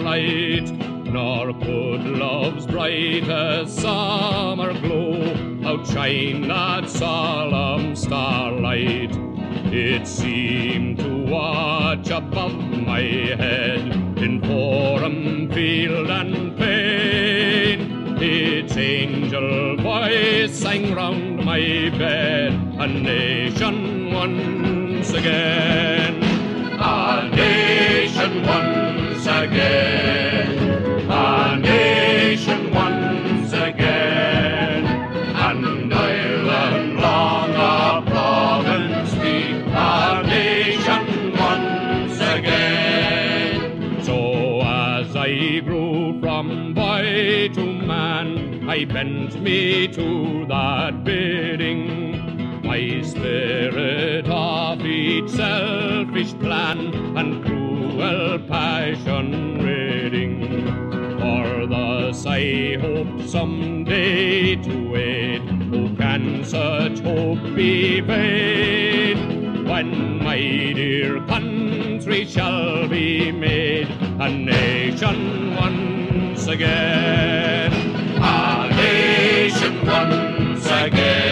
night, nor could love's brightest summer glow outshine that solemn starlight. It seemed to watch above my head in forum, field and plain. Its angel voice sang round my bed, a nation once again. A nation once again. A nation once again. And Ireland long a province be, a nation once again. So as I grew from boy to man, I bent me to that bidding. My spirit of each selfish plan and cruel passion ridding. For thus I hoped someday to aid. Oh, can such hope be vain? When my dear country shall be made a nation once again. A nation once again.